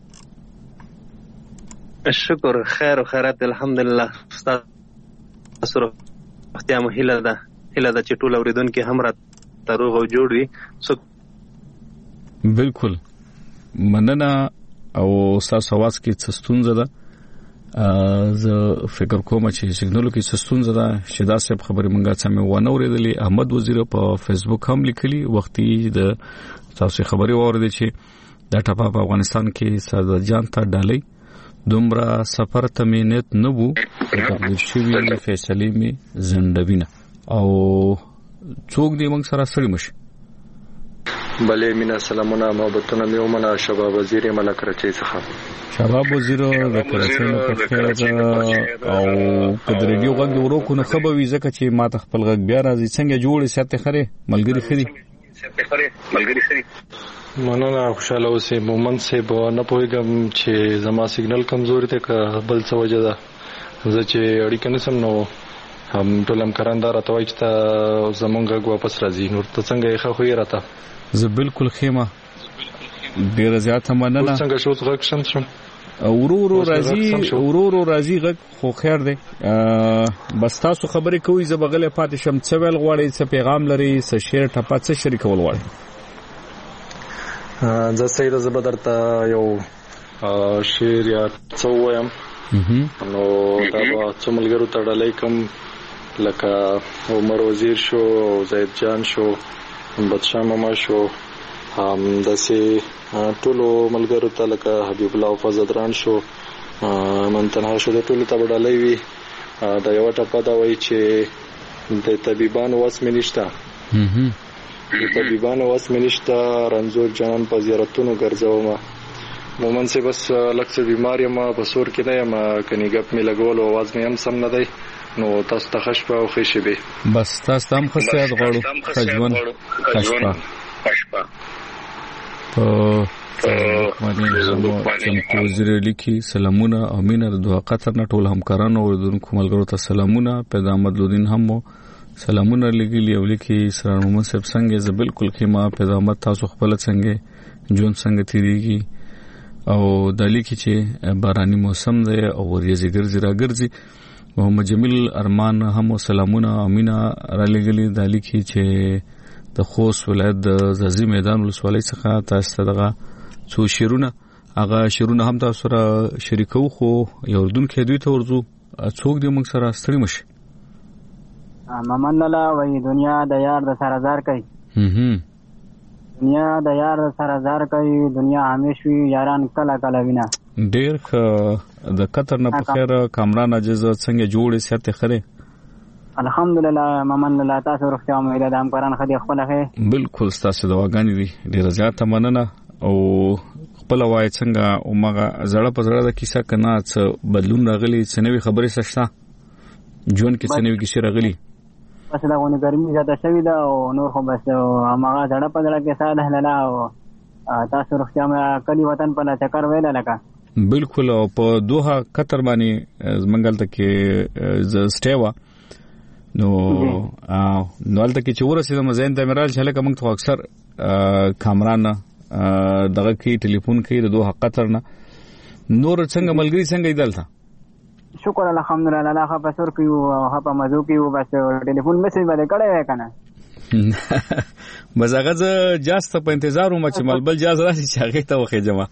شکر خیر او خیرات الحمدلله تاسو پکتیا مهله ده چې ټول اوریدونکو هم را تروغ او جوړي بالکل مننه او تاسو आवाज کې څستونزه ده زه فکر کوم چې سیګنالو کې څستونزه ده شهدا صاحب خبرې مونږه سمې ونه اوریدلې احمد وزیر په فیسبوک هم لیکلي وختي د تاسو خبرې اوریدل چې د ټاپا په افغانستان کې ساده جان ته ډالۍ دومره سفر ته مینت نه وو چې شوی فیصله می زندوینه او څوک دې موږ سره سړی مشي بله مینا سلامونه محبتونه میومنه شباب وزیر ملک رچی څخه شباب وزیر د کراچۍ په خیر او په ریډیو غږ ورو کو نه خبري ځکه چې ما ته خپل غږ بیا راځي څنګه جوړې ساتي خره ملګری خري مننه خوشاله اوسې مومن سه به نه پوهیږم چې زما سیګنل کمزوري ته که بل څه وجه ده زه چې اړیکه نسم نو هم ټول همکاران دا راته وایي چې ته زمونږ غږ واپس راځي. نور ته څنګه یې ښه خو یې راته؟ زه بالکل خیمه ډیره زیاته مننه. څنګه شو غږ شم ورو راځي غږ خو خیر دی. بس تاسو خبرې کوئ زه بغلې پاتې شم. څه ویل غواړئ؟ څه پیغام لري؟ څه شعر ټپه څه شریکول غواړئ؟ زه سیده زه به درته یو شعر یا څه ووایم. نو دا به څو ملګرو ته ډالۍ کوم لکه عمر وزیر شو، زید جان شو، بدشاه ماما شو، داسې ټولو ملګرو ته لکه حبیب الله او فضدران شو، من تنها شو، د ټولو ته به ډالۍ وي. دا یوه ټپه دا وایي چې د طبیبانو وس مې نشته، د طبیبانو وس مې نشته، رنځور جانان په زیارتونو ګرځومه. مومن سي بس لږ څه بیمار یم، په سور کې نه یم، کني ګپ مې لګولو اواز مې هم سم نه دی. نو تاسو ته ښه شپه او ښې شپې. بس تاسو ته هم ښه صحت غواړو. ښه ژوند، ښه شپه. وزیر لیکي سلامونه او مینه د دوه قطر نه ټول همکارانو او اوریدونکو ملګرو ته سلامونه. پیدا احمد لودین هم سلامونه لګیلی او لیکي سران محمد صاحب څنګه زه بالکل خیمه. پیدا احمد تاسو خپل څنګه جون څنګه تیریږي او د لیکي چې باراني موسم دی او ورېځې ګرځي را ګرځي. محمد جمیل ارمان هم سلامونه او مینه را لګیلی. د لیکي چې د خوست ولایت د زازي میدان ولسوالۍ څخه تاسو ته دغه څو شیرونه هغه شیرونه هم تاسو سره شریکو. خو یو اردوونکي دوی ته ورځو څوک دې موږ سره ستړي مشي. ممن الله وای دنیا د یار د سره زار کوي، دنیا د یار د سره زار کوي، دنیا همیش وی یاران کله کله وینا. ډیر د قطر نه په خیر کامران عجز څنګه جوړې سیاته خره؟ الحمدلله ممن الله تاسو روغتیا امید ده همکاران خدای خپل خیر. بالکل تاسو د واګانی دي ډیر زیاته مننه او خپل وای څنګه او مغه زړه په زړه د کیسه کنه څه بدلون راغلی، څه نوې خبرې سشته جون کې څه نوې کیسه راغلی. بس دا غونې ګرمي زیاته شوې ده او نور خو بس هغه زړه په زړه کې ساده هلاله او تاسو روغتیا مې کلی وطن په چکر ویل لکه. بالکل او په دوه قطر باندې منګل ته کې زسټیوا نو نوالته کې چې ورسېدم زین ته مرال چې لکه موږ ته اکثر کامران دغه کې ټلیفون کوي د دوه قطر نه. نور څنګه ملګری څنګه ایدلته؟ شکر الحمدلله الله په سر کې او په مزو کې او بس ټلیفون میسج باندې کړه وای کنه. مزاغه جاسته په انتظار وم چې ملبل جاز راشي چې هغه ته وخه جما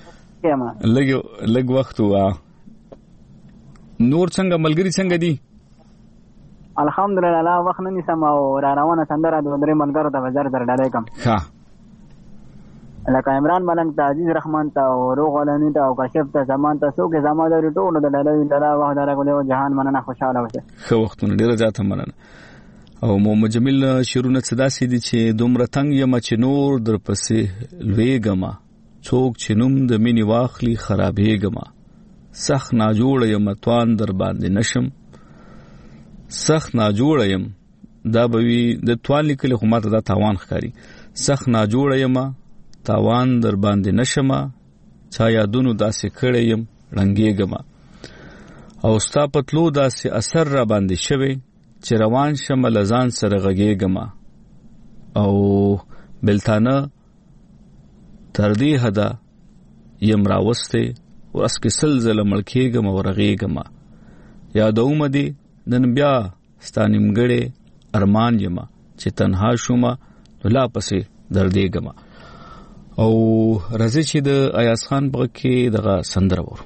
لګ وخت وا. نور څنګه ملګری څنګه دي؟ الحمدلله الله وخت نه نسم او را روانه سندره د درې ملګرو ته وزر در ډالۍ کوم. ها لکه عمران ملنګ ته، عزیز رحمان ته او روغ علنی ته او کشف ته، زمان ته، څوک زما د ټولو د ډالۍ لاره وخت درغلی او جهان مننه خوشاله اوسه. خو وختونه ډیره ځاته مننه. او محمد جمیل شیرونه صدا سي دي چې دومره تنگ یم چې نور در پسې لویګما، څوک چې نوم د مینې واخلي خرابېګما، سخت ناجوړ یم توان در باندې نشم، سخت ناجوړ یم دا به وي د توان لیکل خو ماته دا تاوان ښکاری، سخت ناجوړ یم تاوان در باندې نشم، چا یادونو داسې کړی یم رنګېګما، او ستا پتلو داسې اثر را باندې شوی چې روان شم لزان سره غږېګما، او بلتانه تر دې حدا یم راوسته ورس کې سلزله ملکېګم او رغېګما، یادوم دې نن بیا ستا نیمګړی ارمان یما چې تنها شوم نو لا پسې دردېګما. او راځي چې د ایاز خان په کې دغه سندره ورو.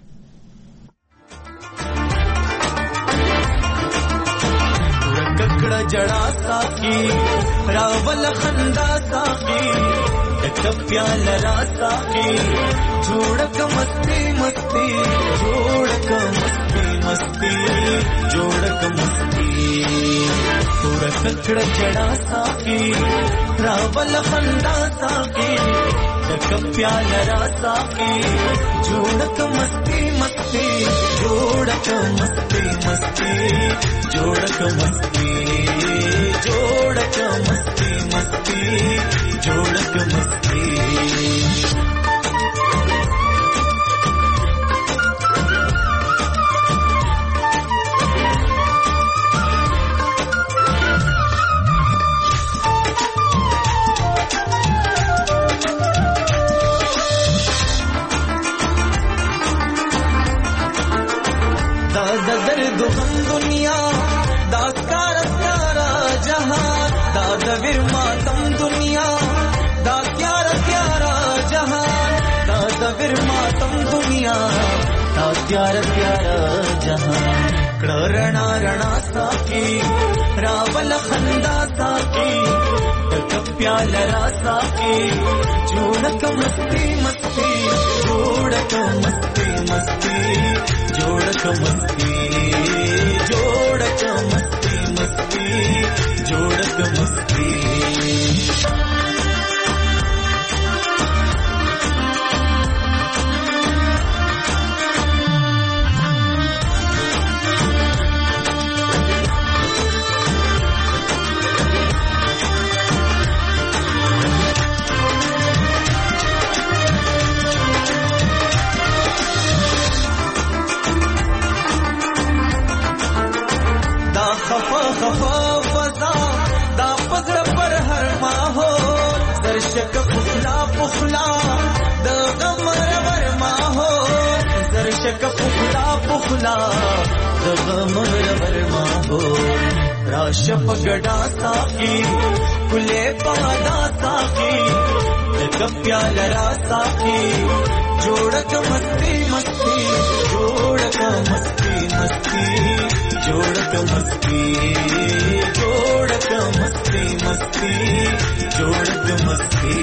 ککړه جڑا ساقي راول خندا ساقي کپیال را ساقي جوړک مستی مستی جوړک مستی مستی جوړک مستی پورا ککړه جڑا ساقي راول خندا ساقي کپیال را ساقي جوړک مستی مستی جوړک مستی مستی جوړک مستی جوړک مستی مستی جوړک مستی غم دنیا دا کار پیارا جهان دا د ویر ماتم دنیا دا پیارا جهان دا د ویر ماتم دنیا دا پیارا جهان کړه رڼا رڼا ساقي راول خندا ساقي پیال را ساقي جوړک مستی مستی جوړک مستی مستی جوړک مستی جوړک مستی مستی جوړک مستی پخلا د غمر ورما هو زرشک پخلا د غمر ورما هو راشه پګډا ساقي کله پادا ساقي د پیال را ساقي جوړک مستی مستی جوړک مستی مستی جوړک مستی جوړک مستی مستی جوړک مستی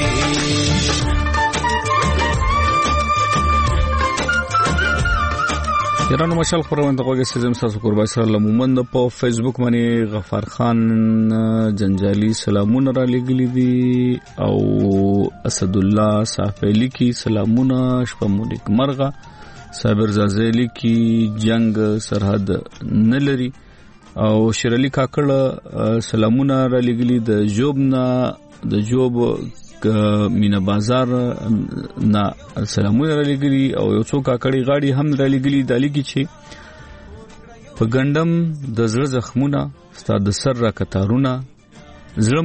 یرانو مشال خبرونه دغه سیزم تاسو قربای سره لمومند په فیسبوک باندې غفار خان جنجالي سلامونه را لګلی دي او اسد الله صافلی کی سلامونه شپه مونږ مرغه صابر زازلی کی جنگ سرحد نلري او شرعلی کاکړ سلامونه را لګلی د جوبنا د جوب مینا بازار نا سلامونه را لګلی او یو څو کاکړی غاړي هم را لګلی د لګی چې په ګندم د زړه زخمونه ستاد سر را کتارونه زړه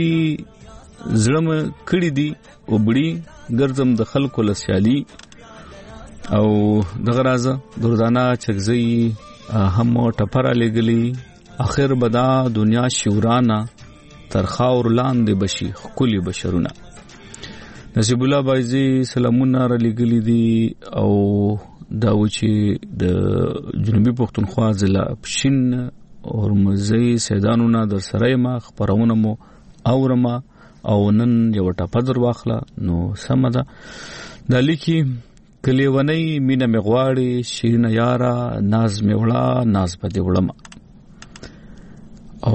مکړی دي او بړي ګرځم د خلکو لسیالي او دغه رازه دردانه چغزي هم ټپره لګلی اخر بدا دنیا شورانه ترخا اور لاندې بشي خولي بشرونه نصیب الله بایزي سلامونه را لګلی دي او دا و چې د جنوبي پښتونخوا ضلع پښین او مزي سیدانونه در سره ما خبرونه مو اورما او نن یو ټاپه در واخله نو سم ده د لیکي کلیونی مینه مغواړي شیرینه یارا ناز میوړه ناز په دی وړم او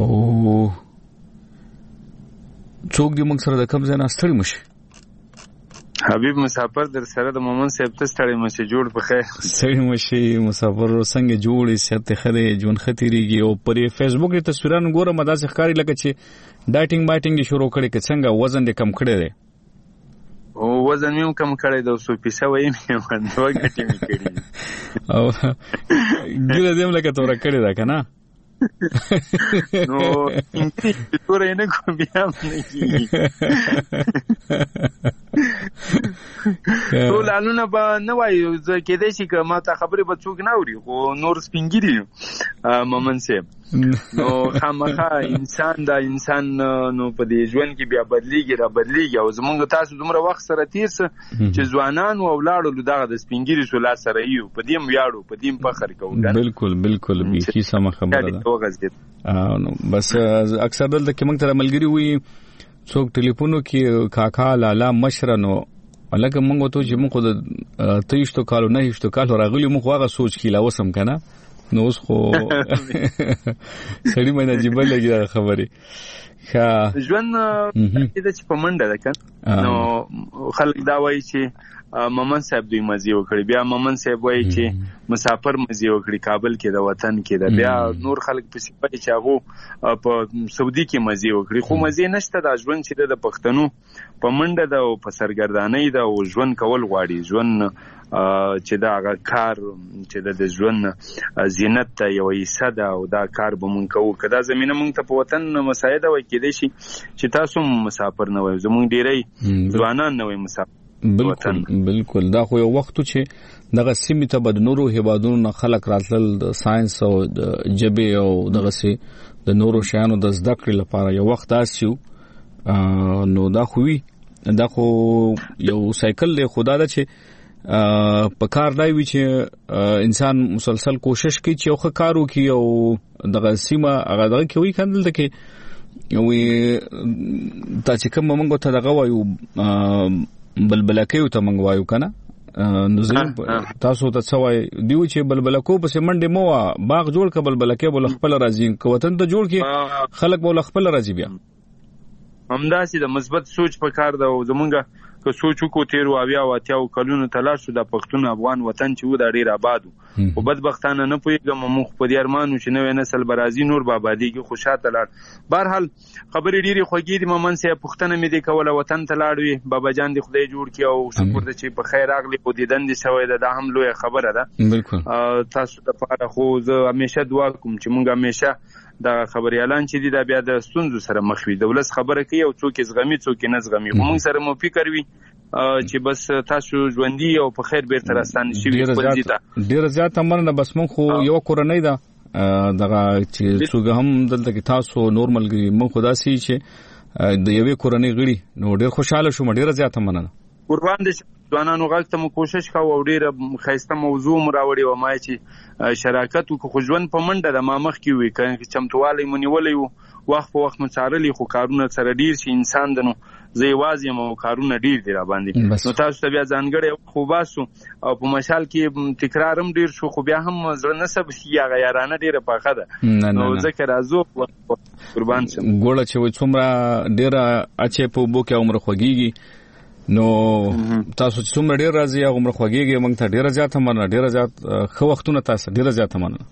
څوک دې موږ سره د کم ځای نه ستړي مشي حبیب مسافر در سره د مومن صاحب ته ستړي مشي جوړ په خیر ستړي مشي مسافر څنګه جوړي سیاته خدای جون خطرېږي او پر فیسبوک کې تصویرونه ګورم دا څه ښکاری لکه چې ډایټینګ شروع کړي که څنګه وزن دې کم کړی دی او وزن مې کم کړی د 100 پیسه وای مې دوه ګټې مې کړې او ګل دې ملګری تور کړی دا کنه نو انګلیسي تور نه کوم بیا نه کیږي ټول الونه به نه وایو ځکه دې چې ما ته خبرې به څوک نه اوري خو نور سپینګری مومن صاحب نو خامخا انسان دا انسان نو په دې ژوند کې بیا بدلیږي او زمونږ تاسو دومره وخت سره تیر څه چې ځوانان او ولاړو دغه د سپینګری سولا سره یو په دې ویاړو په دې فخر کوو بالکل به سم خبره ده نو بس اکثر دلته کې موږ ته ملګری وي څوک ټلیفونو کې کاکا لالا مشرنو الګ موږ ته چې موږ د 23 کالو نه 23 کالو راغلی موږ هغه سوچ کې لا وسم کنه نو اوس خو سړی مې نجيب لګي خبرې ژوند د چې په منډه ده کنه نو خلک دا وایي چې مومن صاحب دوی مزي وکړي بیا مومن صاحب وایي چې مسافر مزي وکړي کابل کې د وطن کې ده بیا نور خلک په سپای چې هغه په سعودي کې مزي وکړي خو مزي نشته د ژوند چې د پښتنو په منډه ده او په سرګردانۍ ده او ژوند کول غواړي ژوند چې دا هغه کار چې د ژوند زینت ته یو حصہ ده او دا کار به مونږ کوو کدا زمينه مونږ ته په وطن مساعده وای کېدې شي چې تاسو مسافر نه وای زمونږ ډیری ځوانان نه وای مسافر بالکل دا خو یو وخت چې دغه سیمې ته د نورو هیوادونو خلک راتلل د ساينس او د جبه او دغه سي د نورو شیانو د زده کړې لپاره یو وخت داسیو نو دا خو یو سایکل دی خدا دا چې په کار دی چې انسان مسلسل کوشش کوي چې یو ښه کار وکړي او دغه سیمه هغه دغه کوي کندل ته کې وی تا چې کوم موږ ته دغه وایو بلبلکیو ته موږ وایو کنه نو زین تاسو ته څوای دیو چې بلبلکو په سیمنډه مو باغ جوړ ک بلبلکې بول خپل راځي کو وطن ته جوړ کی خلک بول خپل راځي بیا همداسې د مثبت سوچ په کار ده او زمونږ که سوچ وکړو 13 او 80 کلونو تلاش شو د پښتون افغان وطن چې و دا ډیر آباد او بدبختانه نه پوهیږم موږ په دې ارمانو چې نوې نسل برازي نور بابادیږي خوشاته لاړ بهرحال خبرې ډیره خوږې دي مومن سه پښتنه مې دې کوله وطن ته لاړ وي بابا جان دې خدای جوړ کړي او شکر دې چې په خیر راغلی او دیدن دې شوی ده دا هم لوی خبره ده بالکل تاسو لپاره خو زه همیشه دعا کوم چې موږ همیشه دا خبري اعلان چې دی دا بیا د ستونزو سره مخ وي دولت خبره کوي او څوک زغمي څوک نه زغمي موږ سره مو فکر وي چې بس تاسو ژوندۍ او په خیر بیرته راستانه شي ډیر زیات مننه بس مونږ خو یو کورنۍ ده دغه چې څوک هم دلته کې تاسو نورمال ګي مونږ خدا سي چې د یوې کورنۍ غړي نو ډیر خوشاله شوم ډیر زیات مننه قربان دې ځوانانو غږ ته مو کوشش کوو او ډیر خیسته موضوع مراوړي و ما چې شراکت وکړو ژوند په منډه د ما مخ کې وي که چمتووالی مونیولې وو وخت په وخت مڅارلی خو کارونه سره ډیر شي انسان دنو زه یوازې مو کارونه ډیر دی را باندې نو تاسو ته بیا ځانګړی خو باسو او په مشال کې تکرار هم ډیر شو خو بیا هم زړه نسب یا غیرانه ډیره پاخه ده نو ذکر ازو قربان شم ګوړه چې څومره ډیره اچې په بو کې عمر خوږیږي نو تاسو چې څومره ډیر راځي عمر خوږیږي موږ ته ډیره زیاته مننه ډیره زیات خو وختونه تاسو ډیره زیاته مننه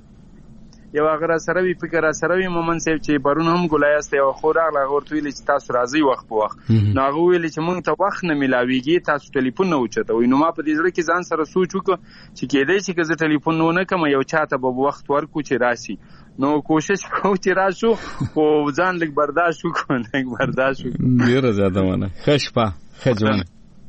یو هغه سره وی فکر سره وی مومن سیب چې پرون هم ګلایست یو خوراغه غورت ویل چې تاسو راځي وخت په وخت نو هغه ویل چې موږ ته وخت نه ملاويږي تاسو ټلیفون نه وچته وي نو ما په دې ځل کې ځان سره سوچ وکړ چې کېدای شي که زه ټلیفون نه کوم یو چاته به وخت ورکو چې راشي نو کوشش کوم چې راشو او ځان لږ برداشت وکړم لږ برداشت وکړم ډیر زیاته مننه خشپا خجوان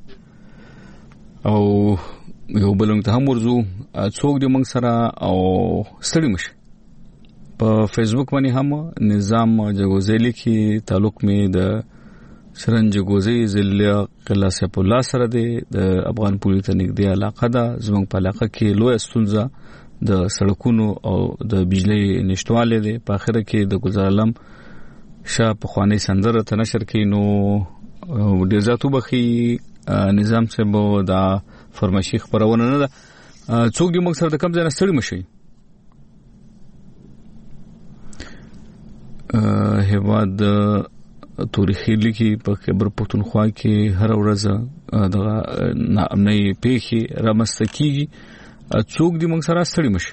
او یو بلنګ ته هم ورزو څوک دې موږ سره او ستړي مشه په فیسبوک باندې هم نظام جگوزیلی کی تعلق می د شرنج جگوزی ضلع قلعه سیف الله سره د افغان پولیس ته نږدې علاقه ده زموږ په علاقه کې لوی ستونزه د سړکونو او د بجلی نشټواله ده په اخر کې د گلزار علم شاه په خوانی سندره ته نشر کې نو ډیر ذاتو بخي نظام سبو دا فرمایشي خبرونه نه ده څوک دې موږ سره د کم ځای نه ستړي مشي هیواد تاریخي لیکي په خبر پښتونخوا کې هر ورځ د ناامنۍ پیښې رامنځته کیږي څوک دې موږ سره ستړي مشي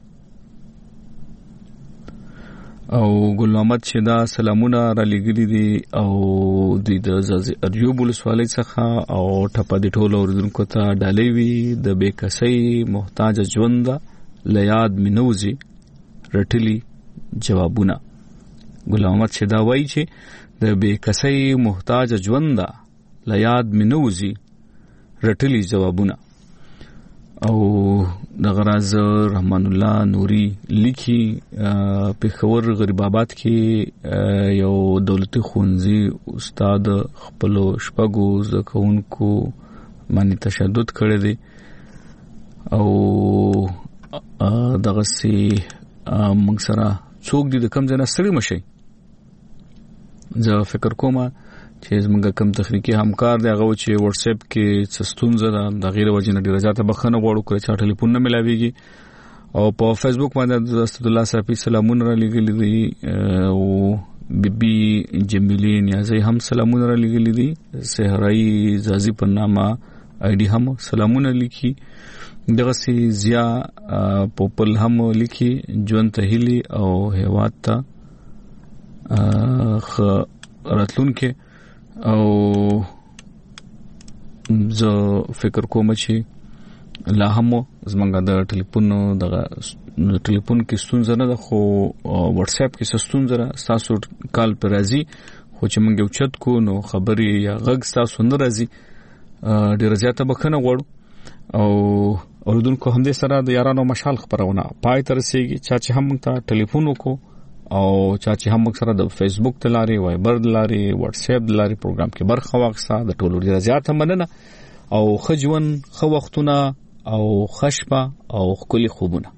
او ګل محمد چې دا سلامونه را لګري دي او د زازي اریوب ولسوالۍ څخه او ټپه دي ټول اوردونکو ته ډالۍ وي د بیکسۍ محتاج ژوند لیاد منوزي رټلي جوابونه ګل محمد چې دا وایي چې د بیکسۍ محتاج ژوند لیاد منوزي رټلي جوابونه او د غراز رحمان الله نوري لیکي په خبر غریب آباد کې یو دولتي خونځي استاد خپل شپږو زکونکو باندې تشدد کړی دی او دغه سي موږ سره څوک دي د کم ځای نه ستړي مشي زه فکر کوم چې زموږ کوم تخنیکی همکار دی هغه چې واتس اپ کې څستونزه ده د غیر وجنه ډیره ځاته بخنه غوړو کړی چې ټلیفون نه ملاويږي او په فیسبوک باندې اسد الله صافي سلامونه را لګلې دي او بیبي جمیلی نیازي هم سلامونه را لګلې دي سحرای زازي په نامه آی ډي هم سلامونه لیکي دغه سي زیا پوپل هم لیکي جون تهلی او هوات ته راتلون کې او زه فکر کوم چې لا هم زمونږ د ټلیفون کې ستونزه نه ده خو واتس اپ کې ستونزه ده تاسو کال پر راځي خو چې موږ یو چت کو نو خبري یا غږ تاسو نه راځي ډیر زیاته بخنه غواړو او اوردونکو هم دې سره د یارانو مشال خبرونه پای تر رسیدي چې هم موږ ته ټلیفون وکړو او چې هم موږ سره د فیسبوک تلاري وایبر تلاري واتس اپ تلاري پروګرام کې برخه واخیسته د ټولو ډیر زیاته مننه او خجون خو وختونه او خشبه او خولي خوبونه